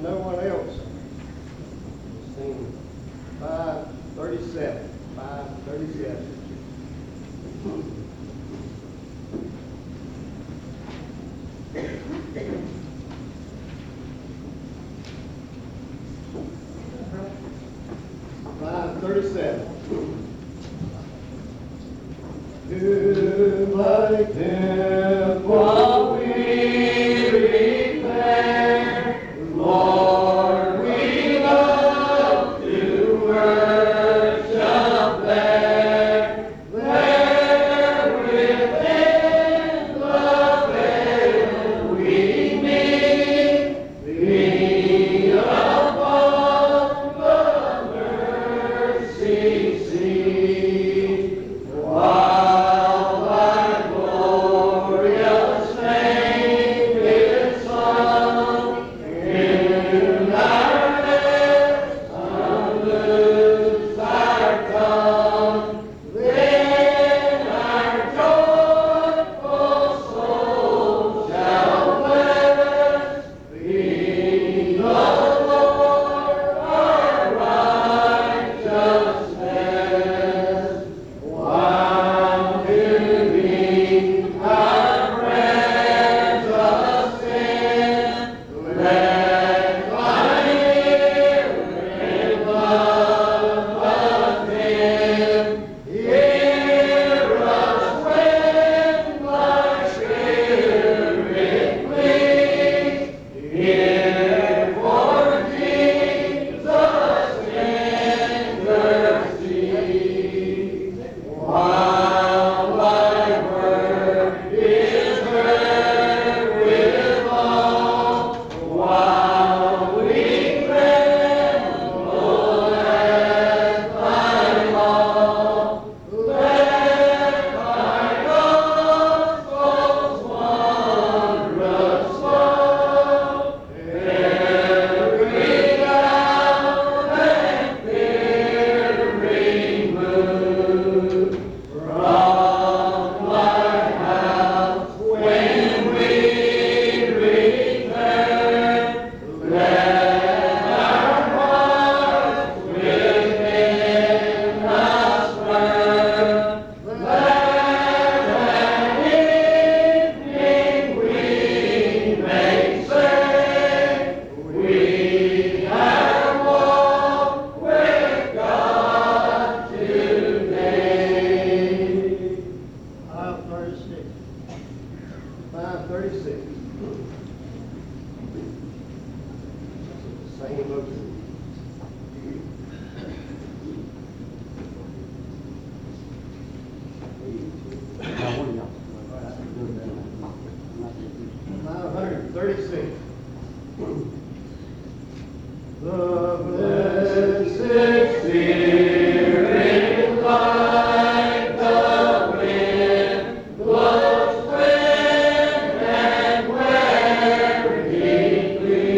no one else. Sing 537. 537. To thy temple we repair, Lord, we love to worship there. There within the veil we meet, thee upon the mercy seat. While thy glorious name is sung, in our lips unloose our tongue, then our joyful soul shall bless thee, the Lord, our righteousness. While to thee our prayers ascend, let thine ear in love attend. Hear us when thy Spirit pleads. Hear for Jesus tender seed. While thy word is heard with all, while we tremble at thy law, let thy gospel's wondrous flow every doubt and fear remove. From thy house when we return, let our hearts within us burn. Let an evening we may say, we have walked with God today. 536. 536. Same motion. The blessed Spirit like the wind blows when and where He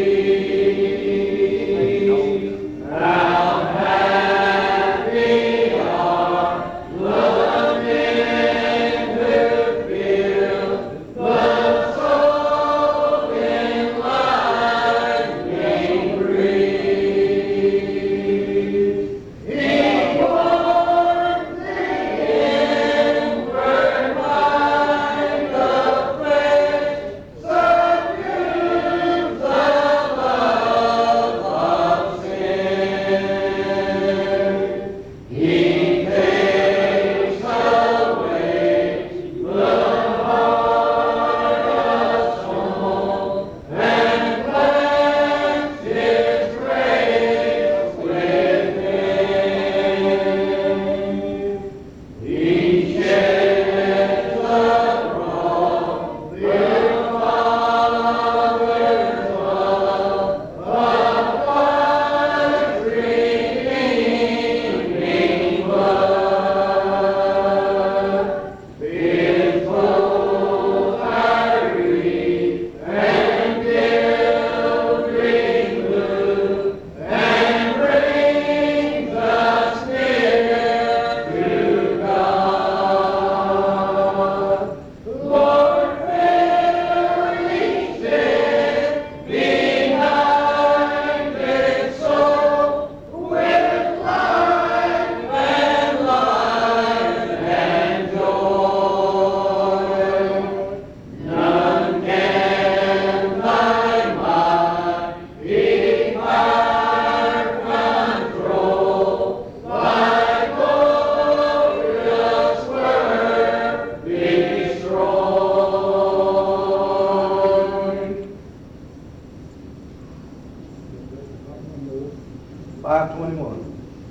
please. How happy are the men who feel the soul enlightening breeze. 521.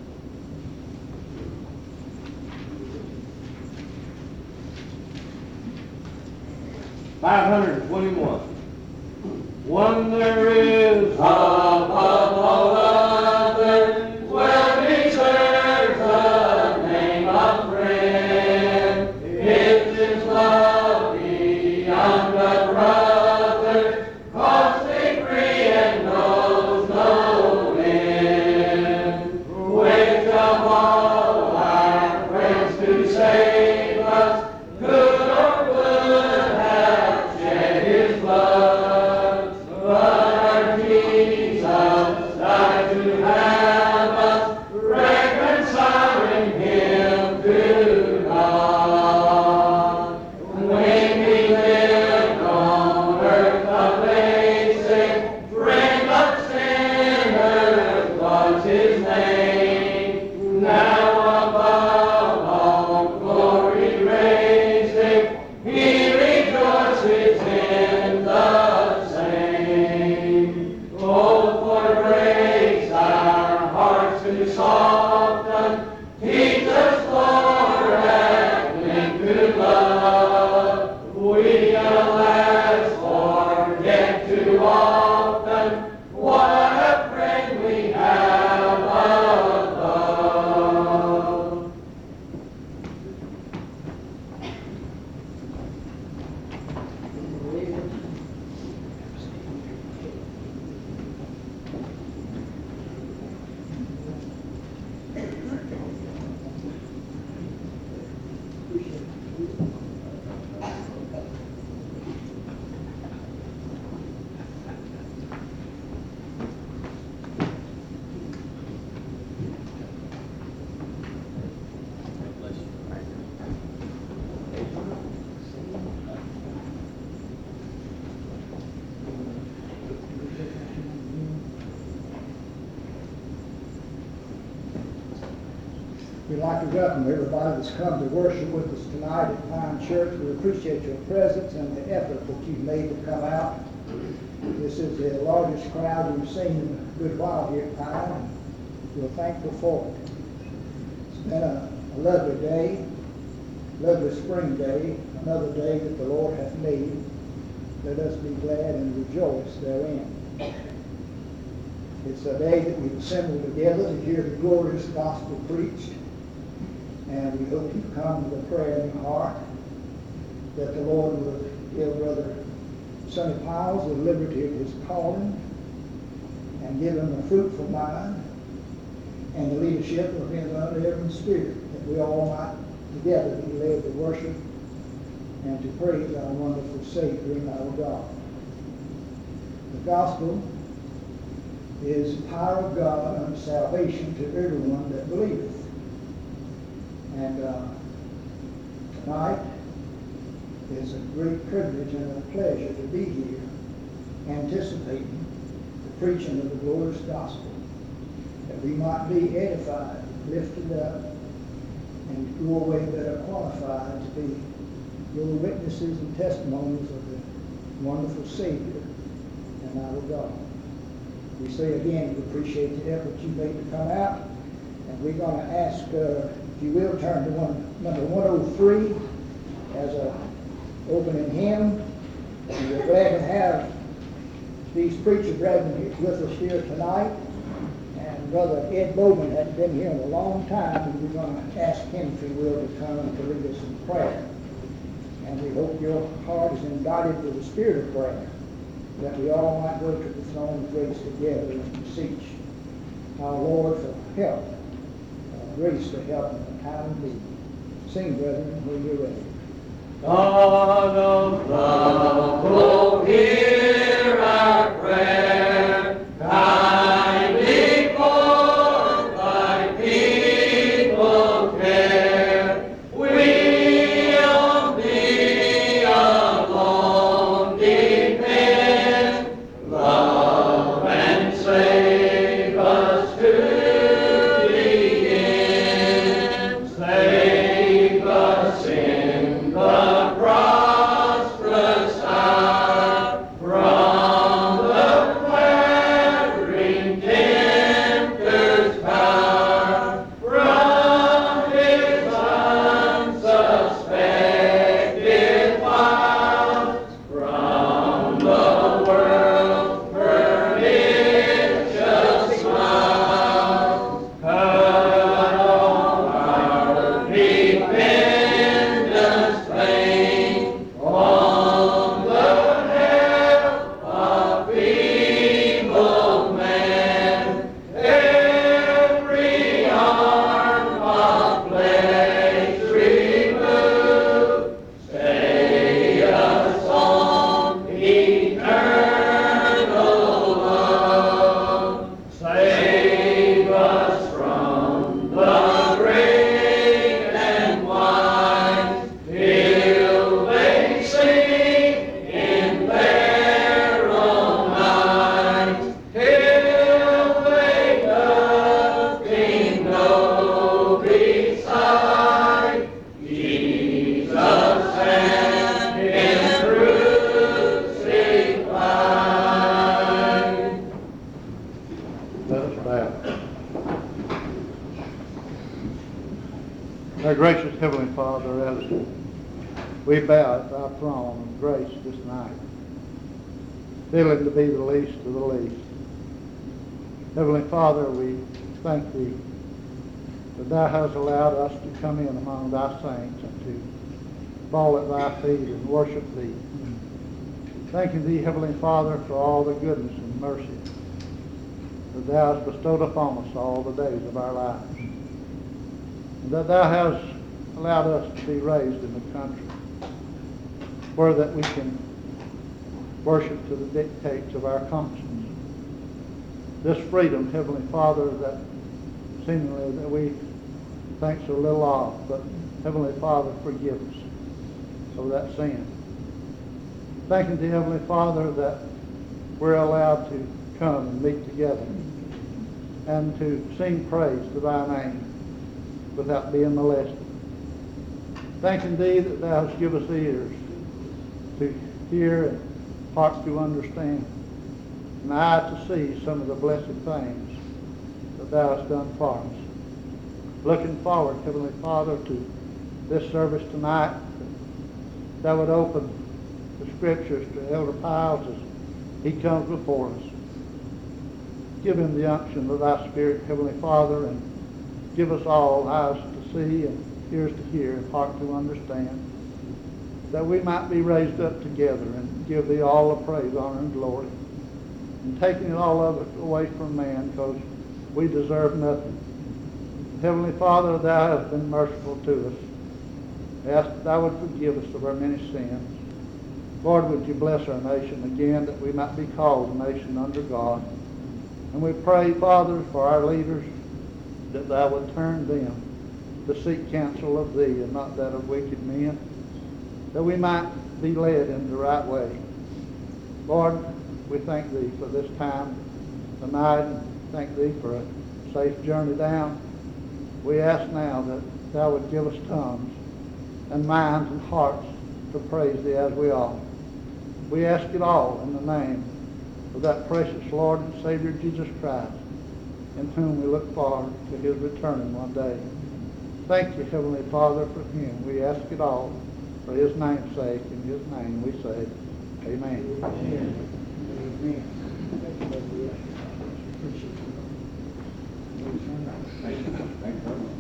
One there is above all others, well deserves the name of friend. It's His love beyond the brothers, costly free and knows no end. Which of all our friends to save us, good or good, have shed His blood. But our Jesus died to have us, reconciling Him to God. When we lived on earth a basic friend of sinners was His name. Now above all glory raising, He rejoices in the same. Oh, for grace our hearts to soften, teach us, Lord, at length to love. We alas forget too often what a friend we have above. We'd like to welcome everybody that's come to worship with us tonight at Pine Church. We appreciate your presence and the effort that you've made to come out. This is the largest crowd we've seen in a good while here at Pine, and we're thankful for it. It's been a lovely day, lovely spring day, another day that the Lord hath made. Let us be glad and rejoice therein. It's a day that we've assembled together to hear the glorious gospel preached. And we hope you come with a prayer in your heart that the Lord will give Brother Sonny Piles the liberty of his calling and give him a fruitful mind and the leadership of his unerring spirit, that we all might together be led to worship and to praise our wonderful Savior and our God. The gospel is the power of God unto salvation to everyone that believeth. And tonight is a great privilege and a pleasure to be here anticipating the preaching of the glorious gospel, that we might be edified, lifted up, and go away better qualified to be your witnesses and testimonies of the wonderful Savior and our God. We say again, we appreciate the effort you made to come out, and we're going to ask, if you will, turn to number 103 as an opening hymn. And we're glad to have these preacher brethren with us here tonight. And Brother Ed Bowman hadn't been here in a long time, and we're going to ask him, if he will, to come and to lead us in prayer. And we hope your heart is embodied with the spirit of prayer, that we all might go to the throne of grace together and beseech our Lord for help, grace to help in the time of need. Sing, brethren, when you're ready. God of love, oh, hear our prayer, kindly for thy people care. We on thee alone depend, love and save us to the end. Save us in the prosperous hour from Our gracious Heavenly Father, as we bow at thy throne of grace this night, feeling to be the least of the least. Heavenly Father, we thank thee that thou hast allowed us to come in among thy saints and to fall at thy feet and worship thee. Thanking thee, Heavenly Father, for all the goodness and mercy that thou hast bestowed upon us all the days of our lives. And that thou hast allowed us to be raised in the country where that we can worship to the dictates of our conscience. This freedom, Heavenly Father, that seemingly that we think so little of, but Heavenly Father, forgive us of that sin. Thanking thee, Heavenly Father, that we're allowed to come and meet together and to sing praise to thy name without being molested. Thanking thee that thou hast given us ears to hear and hearts to understand and eyes to see some of the blessed things that thou hast done for us. Looking forward, Heavenly Father, to this service tonight, that thou would open the Scriptures to Elder Piles as he comes before us. Give him the unction of thy Spirit, Heavenly Father, and give us all eyes to see and ears to hear and heart to understand, that we might be raised up together and give thee all the praise, honor, and glory, and taking it all of it away from man, because we deserve nothing. Heavenly Father, thou hast been merciful to us. I ask that thou would forgive us of our many sins. Lord, would you bless our nation again, that we might be called a nation under God. And we pray, Father, for our leaders, that thou would turn them to seek counsel of thee and not that of wicked men, that we might be led in the right way. Lord, we thank thee for this time tonight, and thank thee for a safe journey down. We ask now that thou would give us tongues and minds and hearts to praise thee as we ought. We ask it all in the name of that precious Lord and Savior Jesus Christ, in whom we look forward to his returning one day. Thank you, Heavenly Father, for him. We ask it all for his name's sake. In his name we say, amen. Amen. Amen. Thank you, Brother West. Appreciate it. Thank you. Thank you very much.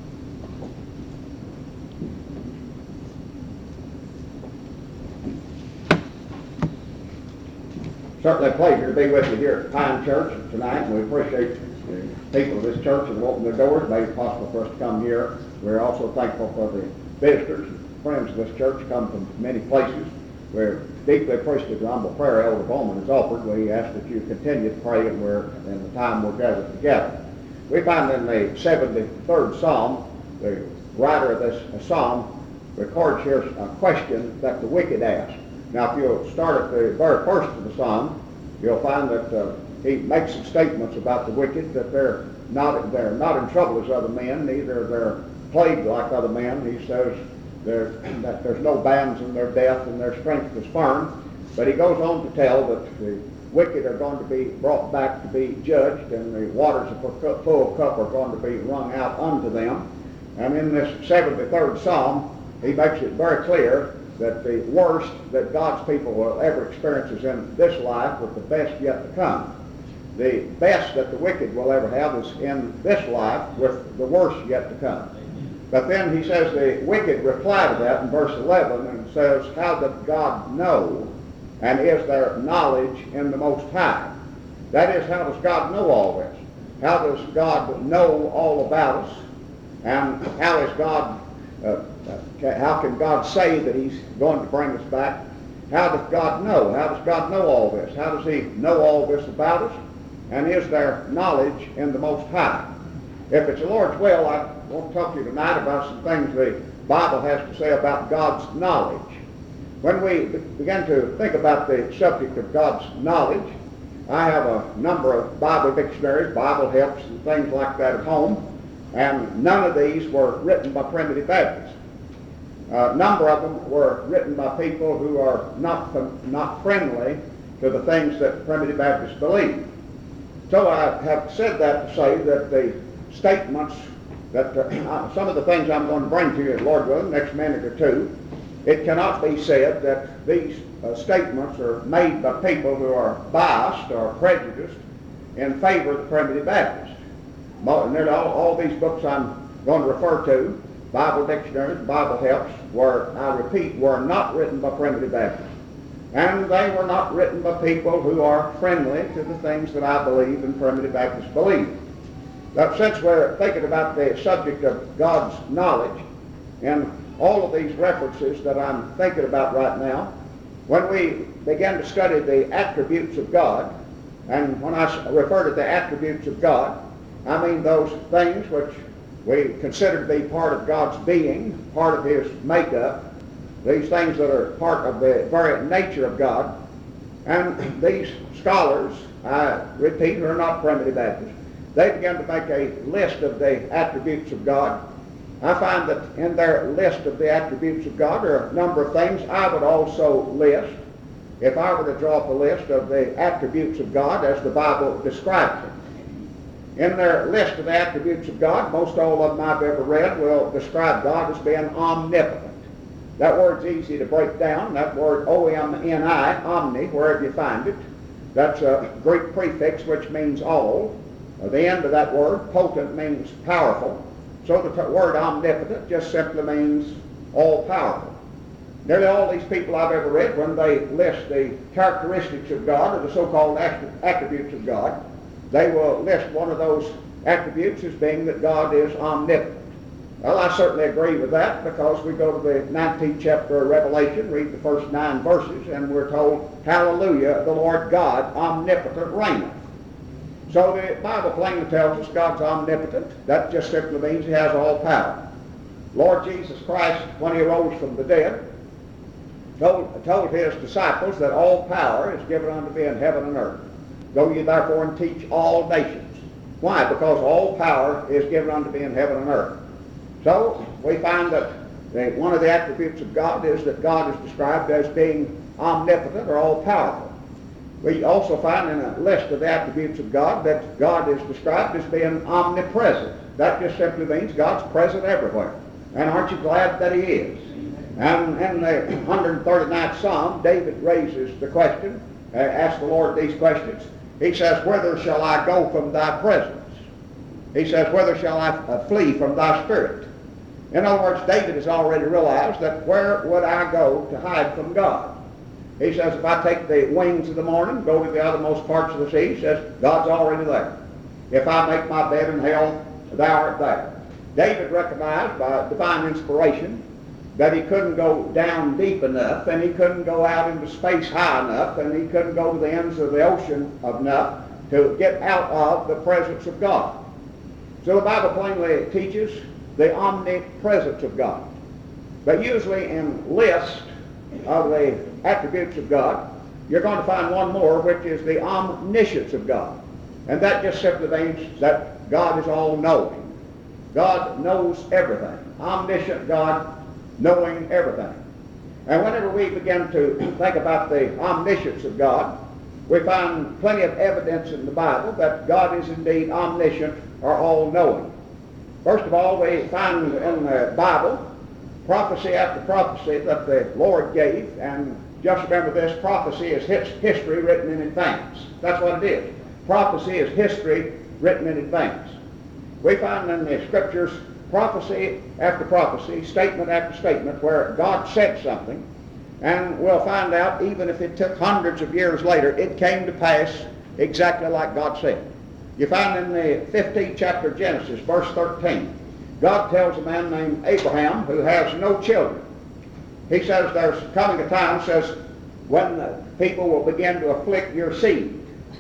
Certainly a pleasure to be with you here at Pine Church tonight, and we appreciate the people of this church that have opened their doors, made it possible for us to come here. We're also thankful for the visitors and friends of this church who come from many places. We're deeply appreciative of the humble prayer Elder Bowman has offered. We ask that you continue to pray in the time we're gathered together. We find in the 73rd Psalm, the writer of this psalm records here a question that the wicked ask. Now, if you'll start at the very first of the psalm, you'll find that he makes some statements about the wicked, that they're not in trouble as other men, neither they're plagued like other men. He says that there's no bands in their death and their strength is firm. But he goes on to tell that the wicked are going to be brought back to be judged, and the waters of a full cup are going to be wrung out unto them. And in this 73rd Psalm, he makes it very clear that the worst that God's people will ever experience is in this life, with the best yet to come. The best that the wicked will ever have is in this life, with the worst yet to come. But then he says the wicked reply to that in verse 11 and says, how doth God know, and is there knowledge in the Most High? That is, how does God know all this? How does God know all about us? And how is God how can God say that he's going to bring us back? How does God know? How does God know all this? How does he know all this about us? And is there knowledge in the Most High? If it's the Lord's will, I want to talk to you tonight about some things the Bible has to say about God's knowledge. When we begin to think about the subject of God's knowledge, I have a number of Bible dictionaries, Bible helps, and things like that at home, and none of these were written by primitive Baptists. A number of them were written by people who are not friendly to the things that primitive Baptists believe. So I have said that to say that the statements that some of the things I'm going to bring to you, Lord willing, next minute or two, it cannot be said that these statements are made by people who are biased or prejudiced in favor of the Primitive Baptist. Nearly all these books I'm going to refer to, Bible dictionaries, Bible helps, were, I repeat, were not written by Primitive Baptists. And they were not written by people who are friendly to the things that I believe and Primitive Baptists believe. But since we're thinking about the subject of God's knowledge, and all of these references that I'm thinking about right now, when we begin to study the attributes of God, and when I refer to the attributes of God, I mean those things which we consider to be part of God's being, part of His makeup, these things that are part of the very nature of God. And these scholars, I repeat, who are not Primitive Baptists, they began to make a list of the attributes of God. I find that in their list of the attributes of God are a number of things I would also list if I were to draw up a list of the attributes of God as the Bible describes them. In their list of the attributes of God, most all of them I've ever read will describe God as being omnipotent. That word's easy to break down. That word O-M-N-I, omni, wherever you find it, that's a Greek prefix which means all. The end of that word, potent, means powerful. So the word omnipotent just simply means all-powerful. Nearly all these people I've ever read, when they list the characteristics of God, or the so-called attributes of God, they will list one of those attributes as being that God is omnipotent. Well, I certainly agree with that, because we go to the 19th chapter of Revelation, read the first 9 verses, and we're told, hallelujah, the Lord God omnipotent reigneth. So the Bible plainly tells us God's omnipotent. That just simply means He has all power. Lord Jesus Christ, when He arose from the dead, told His disciples that all power is given unto me in heaven and earth. Go ye therefore and teach all nations. Why? Because all power is given unto me in heaven and earth. So we find that one of the attributes of God is that God is described as being omnipotent or all-powerful. We also find in a list of the attributes of God that God is described as being omnipresent. That just simply means God's present everywhere. And aren't you glad that He is? And in the 139th Psalm, David raises the question, asks the Lord these questions. He says, whither shall I go from Thy presence? He says, whither shall I flee from Thy Spirit? In other words, David has already realized that where would I go to hide from God? He says, if I take the wings of the morning, go to the othermost parts of the sea, he says, God's already there. If I make my bed in hell, Thou art there. David recognized by divine inspiration that he couldn't go down deep enough, and he couldn't go out into space high enough, and he couldn't go to the ends of the ocean enough to get out of the presence of God. So the Bible plainly teaches the omnipresence of God. But usually in lists of the attributes of God, you're going to find one more, which is the omniscience of God. And that just simply means that God is all-knowing. God knows everything. Omniscient God knowing everything. And whenever we begin to think about the omniscience of God, we find plenty of evidence in the Bible that God is indeed omniscient or all-knowing. First of all, we find in the Bible prophecy after prophecy that the Lord gave, and just remember this, prophecy is history written in advance. That's what it is. Prophecy is history written in advance. We find in the Scriptures prophecy after prophecy, statement after statement, where God said something, and we'll find out even if it took hundreds of years later, it came to pass exactly like God said. You find in the 15th chapter of Genesis, verse 13, God tells a man named Abraham who has no children. He says there's coming a time, says, when the people will begin to afflict your seed.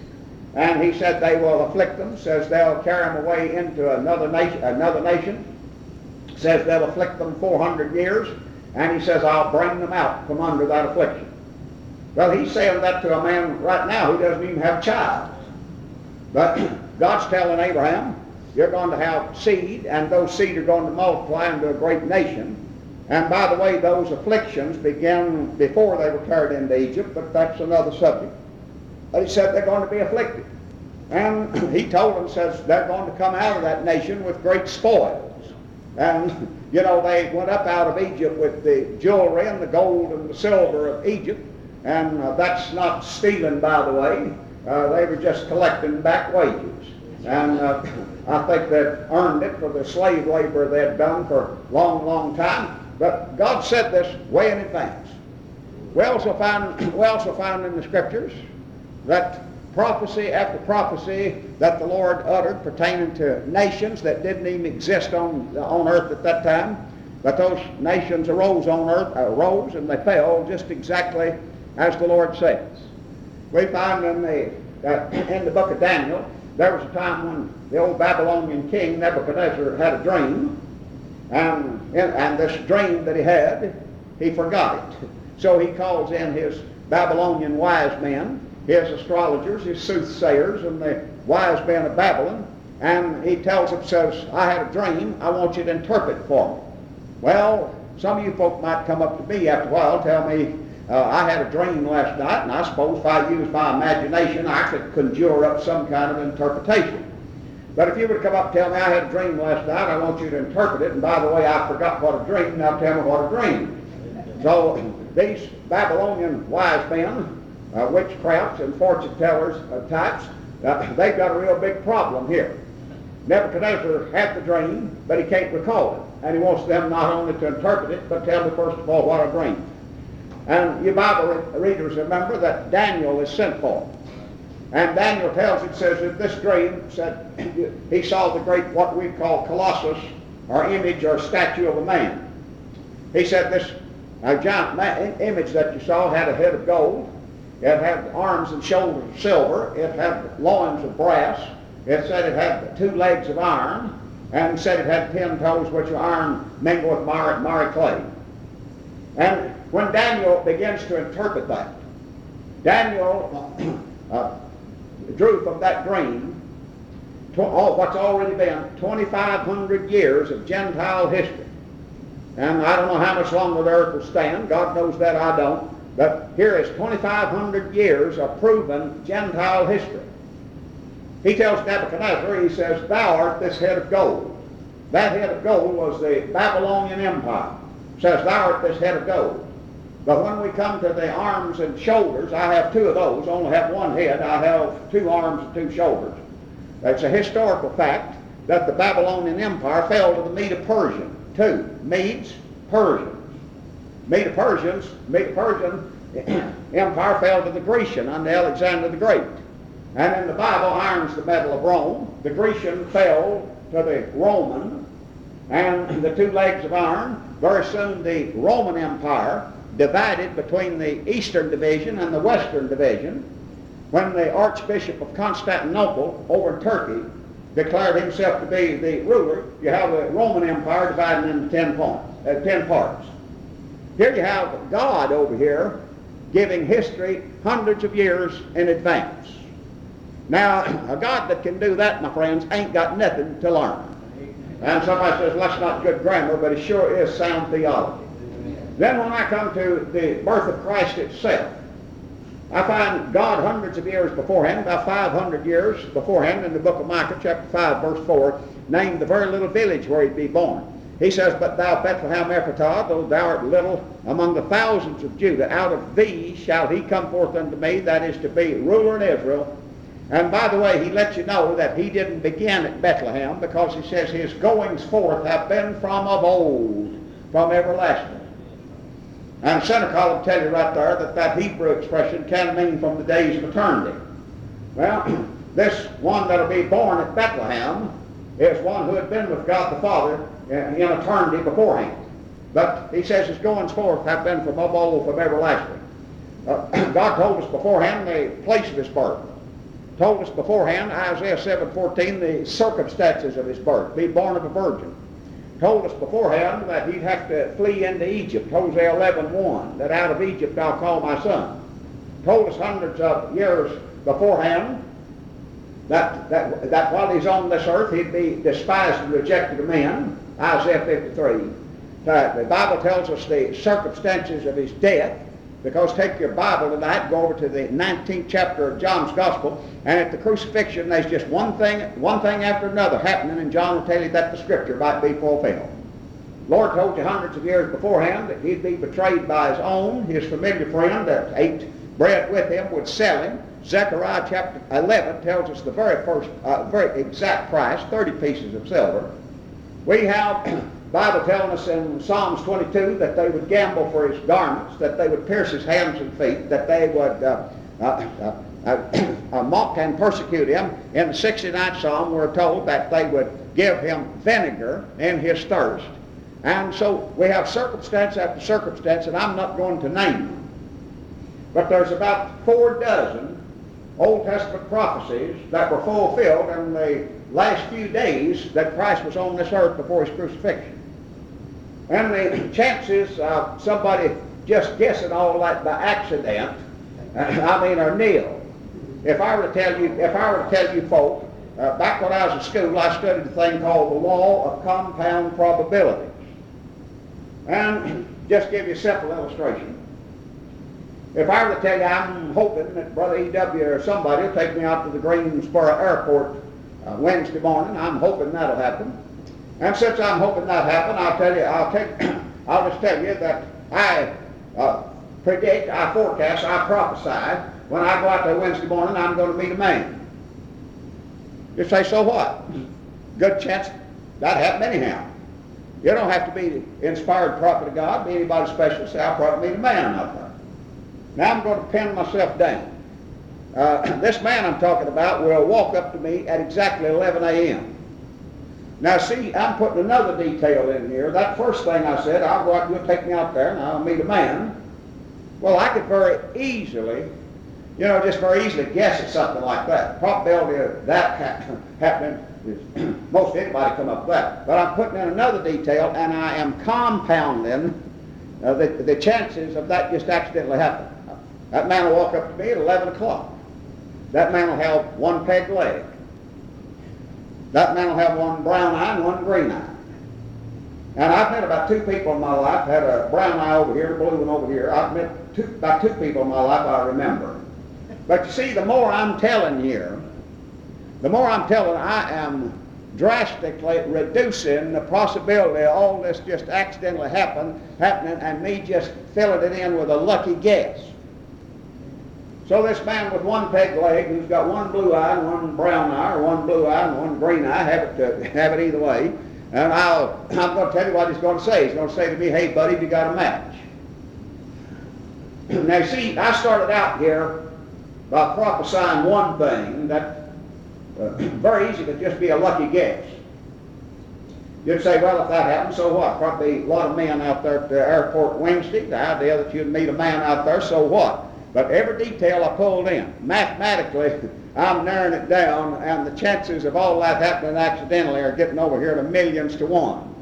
And he said they will afflict them, says they'll carry them away into another nation, says they'll afflict them 400 years, and he says, I'll bring them out from under that affliction. Well, he's saying that to a man right now who doesn't even have a child. But God's telling Abraham, you're going to have seed, and those seed are going to multiply into a great nation. And by the way, those afflictions began before they were carried into Egypt, but that's another subject. But he said they're going to be afflicted. And he told them, says, they're going to come out of that nation with great spoils. And, they went up out of Egypt with the jewelry and the gold and the silver of Egypt. And that's not stealing, by the way. They were just collecting back wages. And I think they'd earned it for the slave labor they'd done for a long, long time. But God said this way in advance. We also find in the Scriptures that prophecy after prophecy that the Lord uttered pertaining to nations that didn't even exist on earth at that time. But those nations arose and they fell just exactly as the Lord says. We find in the book of Daniel, there was a time when the old Babylonian king Nebuchadnezzar had a dream, and this dream that he had, he forgot it. So he calls in his Babylonian wise men, his astrologers, his soothsayers, and the wise men of Babylon, and he tells them, says, I had a dream, I want you to interpret for me. Well, some of you folk might come up to me after a while, tell me, I had a dream last night, and I suppose if I used my imagination, I could conjure up some kind of interpretation. But if you were to come up and tell me I had a dream last night, I want you to interpret it, and by the way, I forgot what a dream, now tell me what a dream. So these Babylonian wise men, witchcrafts and fortune tellers types, they've got a real big problem here. Nebuchadnezzar had the dream, but he can't recall it. And he wants them not only to interpret it, but tell me first of all what a dream. And you Bible readers remember that Daniel is sent for. And Daniel tells it, says that this dream, said he saw the great, what we call colossus, or image or statue of a man. He said this giant image that you saw had a head of gold, it had arms and shoulders of silver, it had loins of brass, it said it had 2 legs of iron, and said it had 10 toes which were iron mingled with miry clay. And when Daniel begins to interpret that, Daniel drew from that dream what's already been 2,500 years of Gentile history. And I don't know how much longer the earth will stand. God knows that, I don't. But here is 2,500 years of proven Gentile history. He tells Nebuchadnezzar, he says, thou art this head of gold. That head of gold was the Babylonian Empire. Says, thou art this head of gold. But when we come to the arms and shoulders, I have 2 of those, only have 1 head. I have 2 arms and 2 shoulders. It's a historical fact that the Babylonian Empire fell to the Medo-Persian. 2 Medes, Persians. Medo-Persian Empire fell to the Grecian under Alexander the Great. And in the Bible, iron's the metal of Rome. The Grecian fell to the Roman, and the 2 legs of iron. Very soon the Roman Empire divided between the Eastern Division and the Western Division when the Archbishop of Constantinople over in Turkey declared himself to be the ruler. You have the Roman Empire divided into 10 parts. Here you have God over here giving history hundreds of years in advance. Now, a God that can do that, my friends, ain't got nothing to learn. And somebody says, well, that's not good grammar, but it sure is sound theology. Then when I come to the birth of Christ itself, I find God hundreds of years beforehand, about 500 years beforehand, in the book of Micah, chapter 5, verse 4, named the very little village where he'd be born. He says, but thou Bethlehem Ephratah, though thou art little among the thousands of Judah, out of thee shall he come forth unto me, that is to be ruler in Israel. And by the way, he lets you know that he didn't begin at Bethlehem, because he says his goings forth have been from of old, from everlasting. And Seneca will tell you right there that Hebrew expression can mean from the days of eternity. Well, this one that'll be born at Bethlehem is one who had been with God the Father in eternity beforehand. But he says his goings forth have been from of old, from everlasting. God told us beforehand the place of his birth. Told us beforehand, Isaiah 7:14, the circumstances of his birth, be born of a virgin. Told us beforehand that he'd have to flee into Egypt, Hosea 11:1, that out of Egypt I'll call my son. Told us hundreds of years beforehand that while he's on this earth he'd be despised and rejected of men, Isaiah 53. The Bible tells us the circumstances of his death, because take your Bible tonight, go over to the 19th chapter of John's Gospel, and at the crucifixion there's just one thing after another happening, and John will tell you that the Scripture might be fulfilled. Lord told you hundreds of years beforehand that he'd be betrayed by his own. His familiar friend that ate bread with him would sell him. Zechariah chapter 11 tells us the very exact price, 30 pieces of silver. We have Bible telling us in Psalms 22 that they would gamble for his garments, that they would pierce his hands and feet, that they would mock and persecute him. In the 69th Psalm we're told that they would give him vinegar in his thirst. And so we have circumstance after circumstance, and I'm not going to name them. But there's about 4 dozen Old Testament prophecies that were fulfilled in the last few days that Christ was on this earth before his crucifixion. And the chances of somebody just guessing all that by accident, are nil. If I were to tell you folk, back when I was in school, I studied a thing called the law of compound probabilities. And just give you a simple illustration. If I were to tell you I'm hoping that Brother E.W. or somebody will take me out to the Greensboro Airport Wednesday morning, I'm hoping that'll happen. And since I'm hoping that'll happen, I'll just tell you that I predict, I forecast, I prophesy, when I go out there Wednesday morning, I'm going to meet a man. You say, so what? Good chance that happened anyhow. You don't have to be the inspired prophet of God, be anybody special, say, I'll probably meet a man out there. Now I'm going to pin myself down. This man I'm talking about will walk up to me at exactly 11 a.m. Now see, I'm putting another detail in here. That first thing I said, I'll go out, you'll take me out there and I'll meet a man. Well, I could very easily, just very easily guess at something like that. The probability of that happening is most anybody come up with that. But I'm putting in another detail, and I am compounding the chances of that just accidentally happening. That man will walk up to me at 11 o'clock. That man will have one peg leg. That man will have one brown eye and one green eye. And I've met about 2 people in my life, had a brown eye over here, a blue one over here. I've met about 2 people in my life I remember. But you see, the more I'm telling here, I am drastically reducing the possibility of all this just accidentally happening and me just filling it in with a lucky guess. So this man with one peg leg who's got one blue eye and one brown eye, or one blue eye and one green eye, have it either way. And I'm going to tell you what he's going to say. He's going to say to me, hey buddy, you got a match. Now see, I started out here by prophesying one thing that very easy to just be a lucky guess. You'd say, well, if that happens, so what? Probably a lot of men out there at the airport Wednesday, the idea that you'd meet a man out there, so what? But every detail I pulled in, mathematically, I'm narrowing it down, and the chances of all that happening accidentally are getting over here to millions to 1.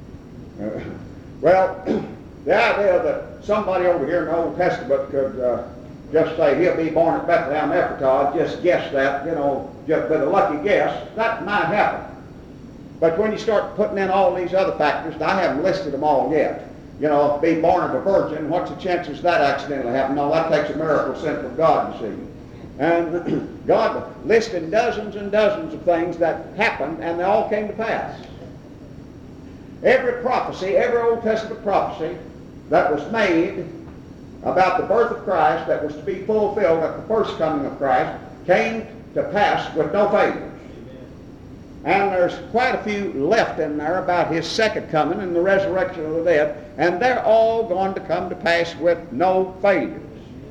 Well, the idea that somebody over here in the Old Testament could just say he'll be born at Bethlehem Ephratah, just guess that, just with a lucky guess, that might happen. But when you start putting in all these other factors, and I haven't listed them all yet, be born of a virgin, what's the chances that accidentally happened? No, that takes a miracle sent from God, you see. And God listed dozens and dozens of things that happened, and they all came to pass. Every prophecy, every Old Testament prophecy that was made about the birth of Christ that was to be fulfilled at the first coming of Christ came to pass with no failures. And there's quite a few left in there about his second coming and the resurrection of the dead, and they're all going to come to pass with no failures.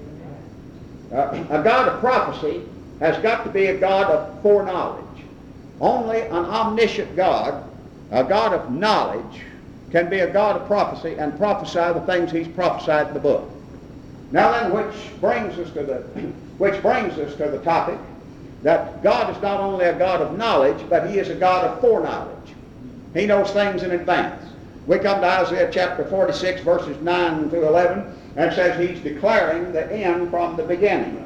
A God of prophecy has got to be a God of foreknowledge. Only an omniscient God, a God of knowledge, can be a God of prophecy and prophesy the things he's prophesied in the book. Now then, which brings us to the topic that God is not only a God of knowledge, but he is a God of foreknowledge. He knows things in advance. We come to Isaiah chapter 46, verses 9 through 11, and it says he's declaring the end from the beginning,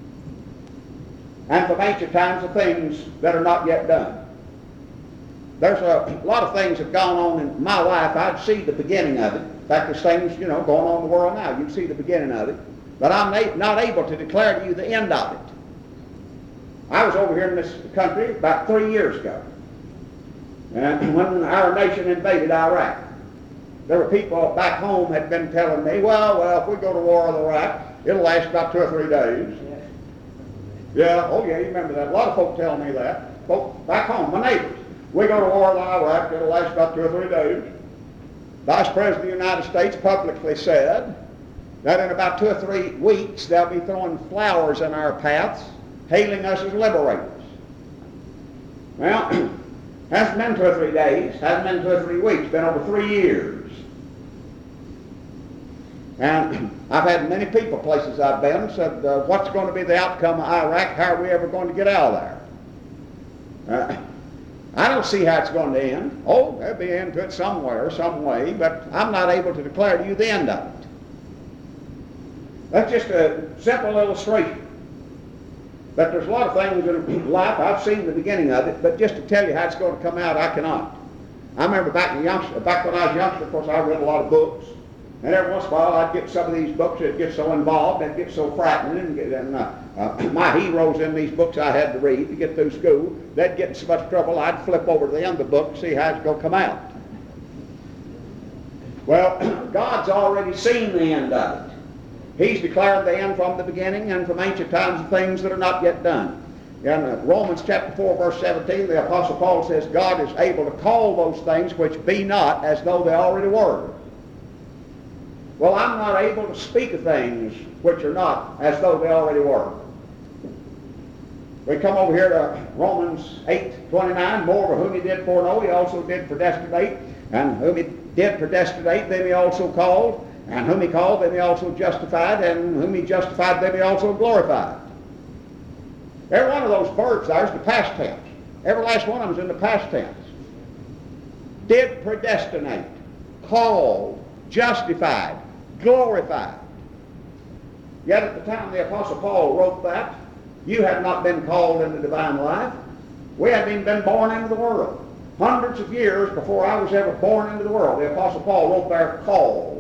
and from ancient times the things that are not yet done. There's a lot of things that have gone on in my life. I'd see the beginning of it. In fact, there's things, going on in the world now. You see the beginning of it. But I'm not able to declare to you the end of it. I was over here in this country about 3 years ago, and when our nation invaded Iraq. there were people back home had been telling me, well, if we go to war with Iraq, it'll last about 2 or 3 days. Yeah, oh yeah, you remember that. A lot of folk tell me that. Folk back home, my neighbors. We go to war with Iraq, it'll last about 2 or 3 days. Vice President of the United States publicly said that in about 2 or 3 weeks they'll be throwing flowers in our paths, hailing us as liberators. Well, hasn't been 2 or 3 days, hasn't been 2 or 3 weeks, been over 3 years. And I've had many people, places I've been, said, what's going to be the outcome of Iraq? How are we ever going to get out of there? I don't see how it's going to end. Oh, there'll be an end to it somewhere, some way, but I'm not able to declare to you the end of it. That's just a simple illustration. But there's a lot of things in life, I've seen the beginning of it, but just to tell you how it's going to come out, I cannot. I remember back when I was youngster, of course, I read a lot of books. And every once in a while, I'd get some of these books that get so involved, and get so frightening, and my heroes in these books I had to read to get through school, they'd get in so much trouble, I'd flip over to the end of the book to see how it's going to come out. Well, God's already seen the end of it. He's declared the end from the beginning and from ancient times of things that are not yet done. In Romans chapter 4, verse 17, the Apostle Paul says, God is able to call those things which be not as though they already were. Well, I'm not able to speak of things which are not as though they already were. We come over here to Romans 8:29. Moreover, whom he did foreknow, he also did predestinate. And whom he did predestinate, them he also called. And whom he called, them he also justified. And whom he justified, them he also glorified. Every one of those verbs there is the past tense. Every last one of them is in the past tense. Did predestinate, called, justified, glorified. Yet at the time the Apostle Paul wrote that, you had not been called into divine life. We hadn't even been born into the world. Hundreds of years before I was ever born into the world, the Apostle Paul wrote there, called.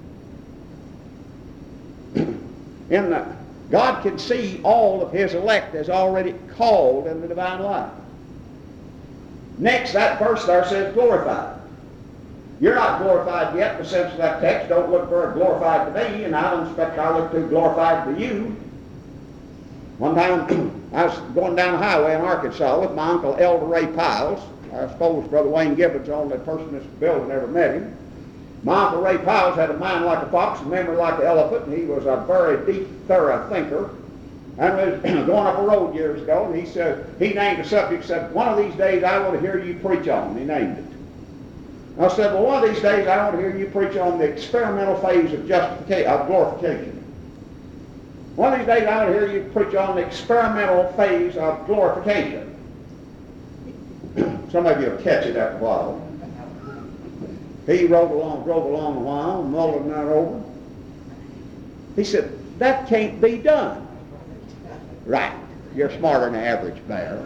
God can see all of his elect as already called in the divine life. Next, that verse there says glorified. You're not glorified yet in the sense of that text. Don't look very glorified to me, and I don't expect I look too glorified to you. One time, I was going down the highway in Arkansas with my uncle Elder Ray Piles. I suppose Brother Wayne Gibbons, the only person in this building ever met him. My Uncle Ray Piles had a mind like a fox, a memory like an elephant, and he was a very deep, thorough thinker. And we was going up a road years ago, and he named a subject, said, one of these days I want to hear you preach on. He named it. And I said, well, one of these days I want to hear you preach on the experimental phase of glorification. One of these days I want to hear you preach on the experimental phase of glorification. Some of you will catch it after a while. He drove along a while, mulling that over. He said, that can't be done. Right. You're smarter than the average bear.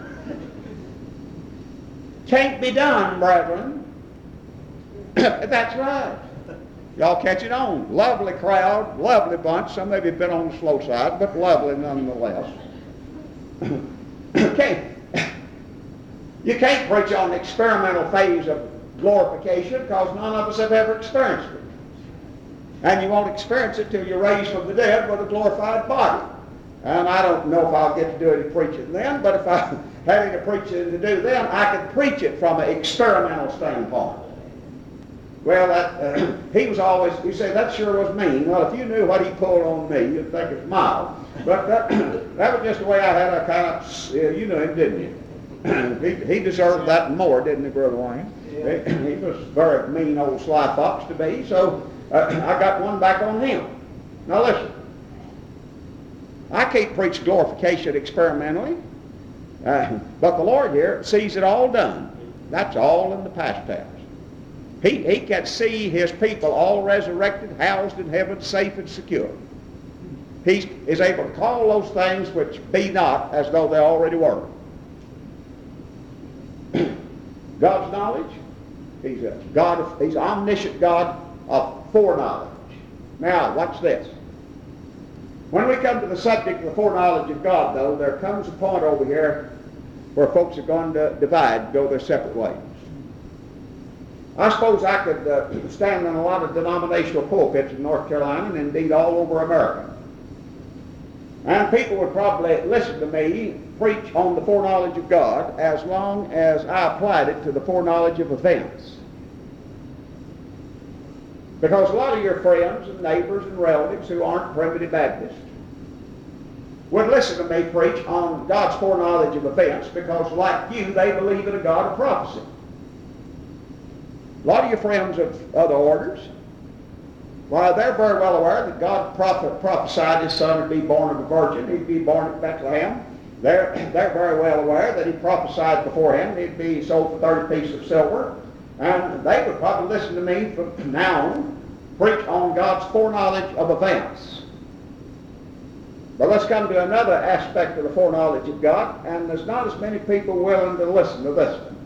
Can't be done, brethren. That's right. Y'all catch it on. Lovely crowd, lovely bunch. Some of you have been on the slow side, but lovely nonetheless. You can't preach on the experimental phase of glorification because none of us have ever experienced it. And you won't experience it till you're raised from the dead with a glorified body. And I don't know if I'll get to do any preaching then, but if I had any preaching to do then, I could preach it from an experimental standpoint. Well, he was always, you say, that sure was mean. Well, if you knew what he pulled on me, you'd think it's mild. But that was just the way I had a kind of, you knew him, didn't you? He deserved that and more, didn't he, Brother Wayne? Yeah. He was a very mean old sly fox to be, so I got one back on him. Now listen, I can't preach glorification experimentally, but the Lord here sees it all done. That's all in the past tense. He can see his people all resurrected, housed in heaven, safe and secure. He is able to call those things which be not as though they already were. God's knowledge, he's omniscient God of foreknowledge. Now, watch this. When we come to the subject of the foreknowledge of God, though, there comes a point over here where folks are going to divide, go their separate ways. I suppose I could stand in a lot of denominational pulpits in North Carolina and indeed all over America. And people would probably listen to me preach on the foreknowledge of God as long as I applied it to the foreknowledge of events. Because a lot of your friends and neighbors and relatives who aren't Primitive Baptists would listen to me preach on God's foreknowledge of events because, like you, they believe in a God of prophecy. A lot of your friends of other orders, well, they're very well aware that God prophesied his son would be born of a virgin. He'd be born at Bethlehem. They're very well aware that he prophesied beforehand he'd be sold for 30 pieces of silver. And they would probably listen to me from now on preach on God's foreknowledge of events. But let's come to another aspect of the foreknowledge of God, and there's not as many people willing to listen to this one.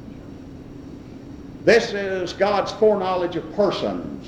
This is God's foreknowledge of persons.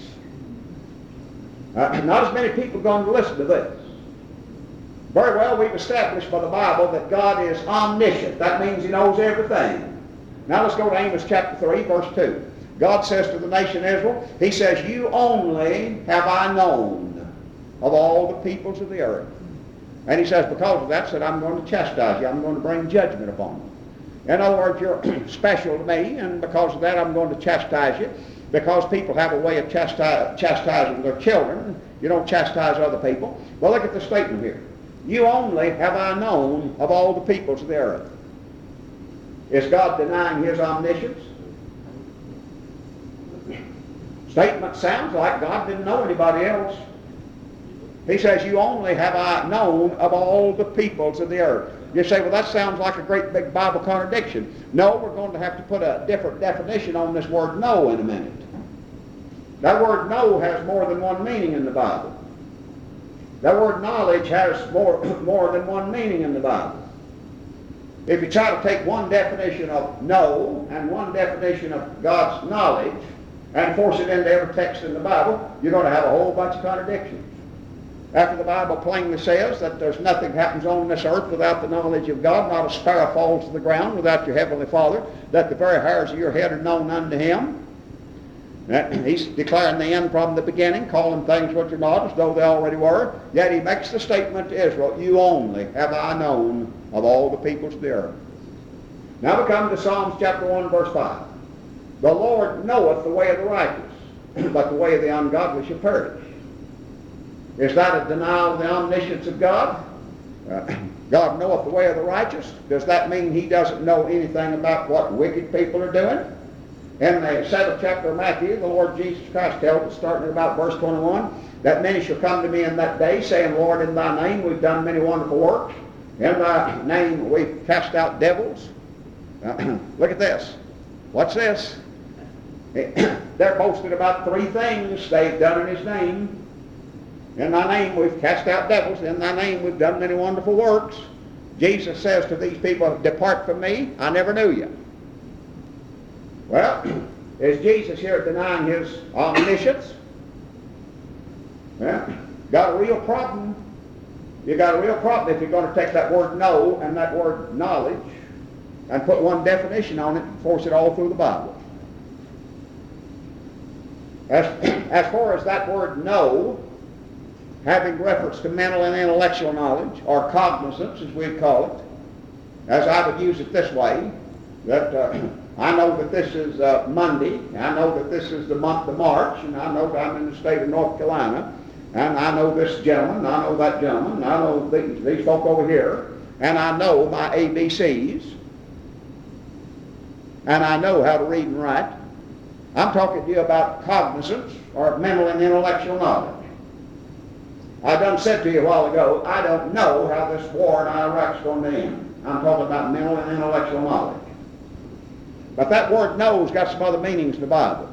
Not as many people are going to listen to this. Very well, we've established by the Bible that God is omniscient. That means he knows everything. Now let's go to Amos chapter 3, verse 2. God says to the nation Israel, he says, you only have I known of all the peoples of the earth. And he says, because of that, said, I'm going to chastise you. I'm going to bring judgment upon you. In other words, you're special to me, and because of that, I'm going to chastise you. Because people have a way of chastising their children. You don't chastise other people. Well, look at the statement here. You only have I known of all the peoples of the earth. Is God denying his omniscience? Statement sounds like God didn't know anybody else. He says, you only have I known of all the peoples of the earth. You say, well, that sounds like a great big Bible contradiction. No, we're going to have to put a different definition on this word know in a minute. That word know has more than one meaning in the Bible. That word knowledge has more than one meaning in the Bible. If you try to take one definition of know and one definition of God's knowledge and force it into every text in the Bible, you're going to have a whole bunch of contradictions. After the Bible plainly says that there's nothing happens on this earth without the knowledge of God, not a sparrow falls to the ground without your heavenly Father, that the very hairs of your head are known unto him. He's declaring the end from the beginning, calling things which are not as though they already were. Yet he makes the statement to Israel, you only have I known of all the peoples of the earth. Now we come to Psalms chapter 1, verse 5. The Lord knoweth the way of the righteous, but the way of the ungodly shall perish. Is that a denial of the omniscience of God? God knoweth the way of the righteous. Does that mean he doesn't know anything about what wicked people are doing? In the 7th chapter of Matthew, the Lord Jesus Christ tells us, starting at about verse 21, that many shall come to me in that day, saying, Lord, in thy name we've done many wonderful works. In thy name we've cast out devils. Look at this. What's this? They're boasting about three things they've done in his name. In thy name we've cast out devils. In thy name we've done many wonderful works. Jesus says to these people, depart from me, I never knew you. Well, is Jesus here denying his omniscience? Well, got a real problem. You got a real problem if you're going to take that word know and that word knowledge and put one definition on it and force it all through the Bible. As far as that word know, having reference to mental and intellectual knowledge, or cognizance as we'd call it, as I would use it this way, that I know that this is Monday, I know that this is the month of March, and I know that I'm in the state of North Carolina, and I know this gentleman, I know that gentleman, I know these folk over here, and I know my ABCs, and I know how to read and write. I'm talking to you about cognizance or mental and intellectual knowledge. I done said to you a while ago, I don't know how this war in Iraq is going to end. I'm talking about mental and intellectual knowledge. But that word know's got some other meanings in the Bible.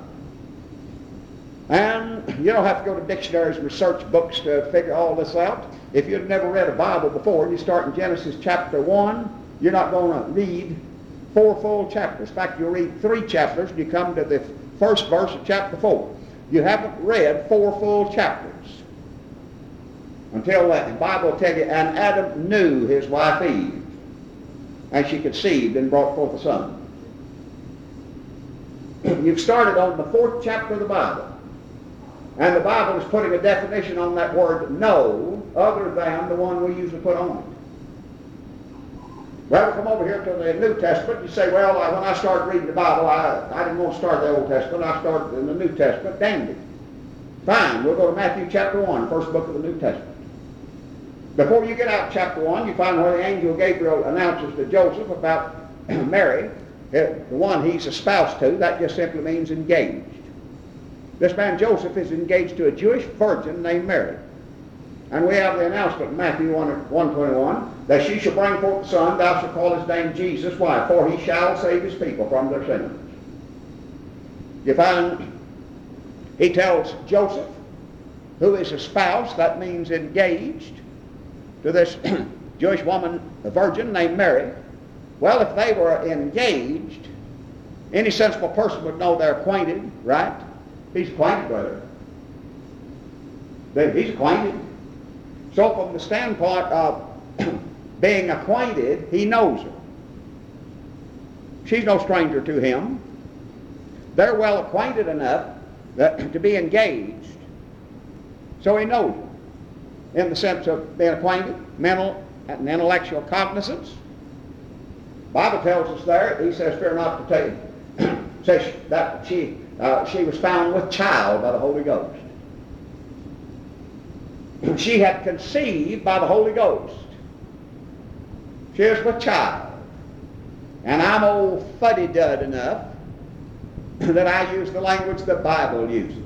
And you don't have to go to dictionaries and research books to figure all this out. If you've never read a Bible before, you start in Genesis chapter 1, you're not going to read 4 full chapters. In fact, you'll read 3 chapters and you come to the first verse of chapter 4. You haven't read 4 full chapters. Until the Bible will tell you, and Adam knew his wife Eve, and she conceived and brought forth a son. you've started on the 4th chapter of the Bible. And the Bible is putting a definition on that word know other than the one we usually put on it. Well, we come over here to the New Testament. You say, well, when I started reading the Bible, I didn't want to start the Old Testament. I started in the New Testament. Dandy. Fine. We'll go to Matthew chapter 1, first book of the New Testament. Before you get out of chapter 1, you find where the angel Gabriel announces to Joseph about Mary, the one he's espoused to. That just simply means engaged. This man Joseph is engaged to a Jewish virgin named Mary. And we have the announcement in Matthew 1:21 that she shall bring forth a son, thou shalt call his name Jesus. Why? For he shall save his people from their sins. You find he tells Joseph, who is espoused, that means engaged, to this Jewish woman, a virgin named Mary. Well, if they were engaged, any sensible person would know they're acquainted, right? He's acquainted with her. He's acquainted. So from the standpoint of being acquainted, he knows her. She's no stranger to him. They're well acquainted enough to be engaged. So he knows her in the sense of being acquainted, mental and intellectual cognizance. The Bible tells us there, he says, fear not to take, says that she was found with child by the Holy Ghost. She had conceived by the Holy Ghost. She is with child. And I'm old fuddy-dud enough that I use the language the Bible uses.